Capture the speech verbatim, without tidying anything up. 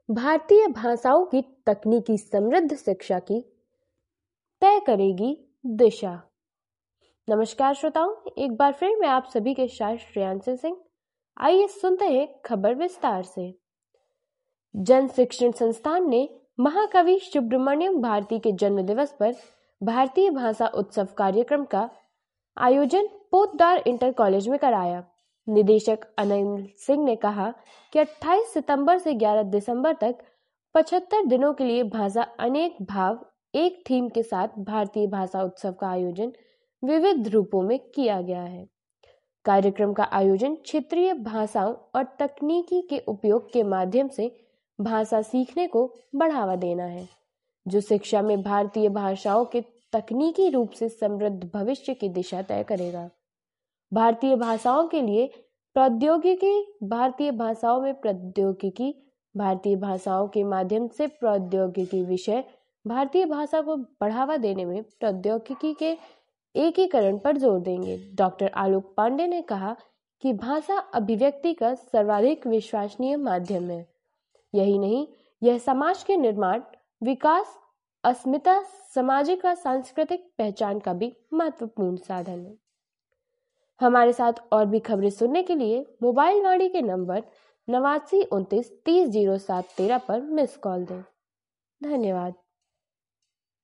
भारतीय भाषाओं की तकनीकी समृद्ध शिक्षा की तय करेगी दिशा। नमस्कार श्रोताओं, एक बार फिर मैं आप सभी के साथ श्रेयांशी सिंह। आइए सुनते हैं खबर विस्तार से। जन शिक्षण संस्थान ने महाकवि सुब्रमण्यम भारती के जन्म दिवस पर भारतीय भाषा उत्सव कार्यक्रम का आयोजन पोद्दार इंटर कॉलेज में कराया। निदेशक अनिल सिंह ने कहा कि अट्ठाईस सितंबर से ग्यारह दिसंबर तक पचहत्तर दिनों के लिए भाषा अनेक भाव एक थीम के साथ भारतीय भाषा उत्सव का आयोजन विविध रूपों में किया गया है। कार्यक्रम का आयोजन क्षेत्रीय भाषाओं और तकनीकी के उपयोग के माध्यम से भाषा सीखने को बढ़ावा देना है, जो शिक्षा में भारतीय भाषाओं के तकनीकी रूप से समृद्ध भविष्य की दिशा तय करेगा। भारतीय भाषाओं के लिए प्रौद्योगिकी भारतीय भाषाओं में प्रौद्योगिकी भारतीय भाषाओं के माध्यम से प्रौद्योगिकी विषय भारतीय भाषा को बढ़ावा देने में प्रौद्योगिकी के एकीकरण पर जोर देंगे। डॉक्टर आलोक पांडे ने कहा कि भाषा अभिव्यक्ति का सर्वाधिक विश्वसनीय माध्यम है। यही नहीं, यह समाज के निर्माण, विकास, अस्मिता, सामाजिक व सांस्कृतिक पहचान का भी महत्वपूर्ण साधन है। हमारे साथ और भी खबरें सुनने के लिए मोबाइल वाणी के नंबर नवासी उनतीस तीस जीरो सात तेरह पर मिस कॉल दें। धन्यवाद।